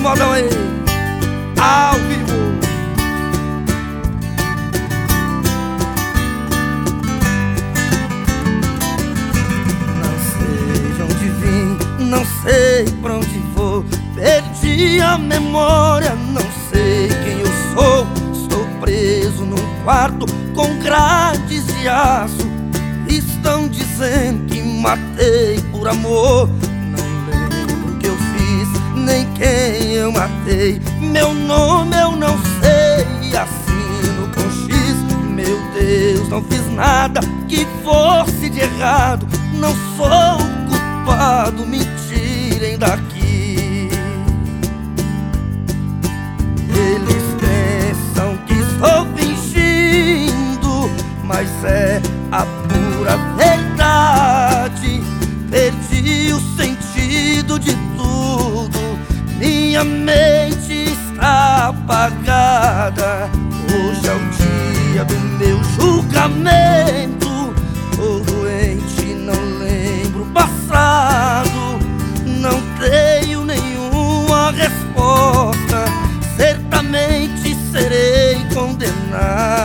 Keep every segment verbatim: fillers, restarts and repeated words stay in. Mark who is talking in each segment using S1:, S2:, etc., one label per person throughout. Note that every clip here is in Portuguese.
S1: modão aí, ao vivo. Não sei de onde vim, não sei pra onde vou, perdi a memória, não sei quem eu sou. Estou preso num quarto com grades de aço. Estão dizendo que matei por amor. Não lembro o que eu fiz, nem quem eu matei. Meu nome eu não sei, assino com X. Meu Deus, não fiz nada que fosse de errado. Não sou culpado, me tirem daqui. Eles pensam que estou fingindo, mas é a pura verdade. Perdi o sentido de tudo, minha mente está apagada. Hoje é o dia do meu julgamento. Tô doente, não lembro o passado, não tenho nenhuma resposta. Certamente serei condenado.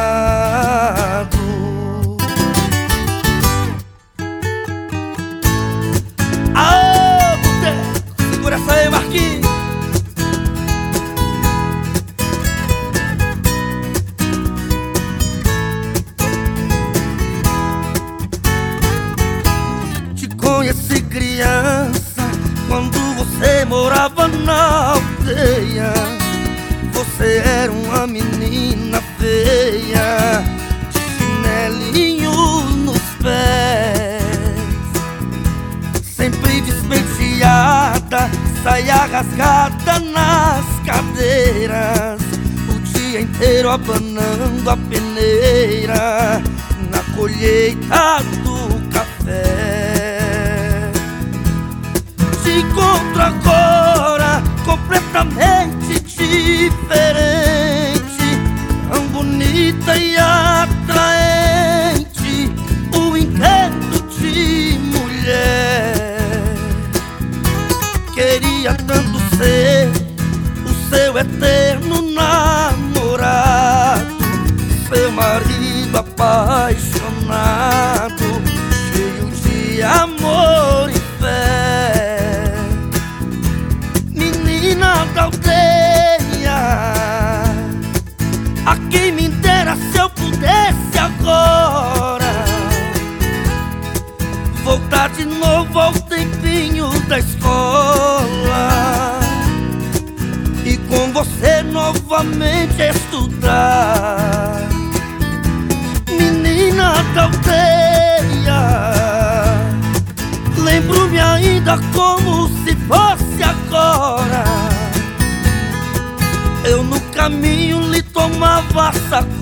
S1: Ah, boteco, segura essa aí, Marquinhos. Te conheci criança quando você morava na aldeia. Você era uma menina feia, de chinelinho nos pés, sempre despenteada, saia rasgada nas cadeiras, o dia inteiro abanando a peneira na colheita do café. Te encontro agora completamente diferente, tão bonita e atraente, o encanto de mulher. Queria tanto ser o seu eterno namorado, seu marido apaixonado, cheio de amor e fé. Menina da aldeia, a quem me dera se eu pudesse agora voltar de novo ao tempinho da escola e com você novamente estudar. Menina da aldeia, lembro-me ainda como se fosse agora. Eu no caminho lhe tomava sacola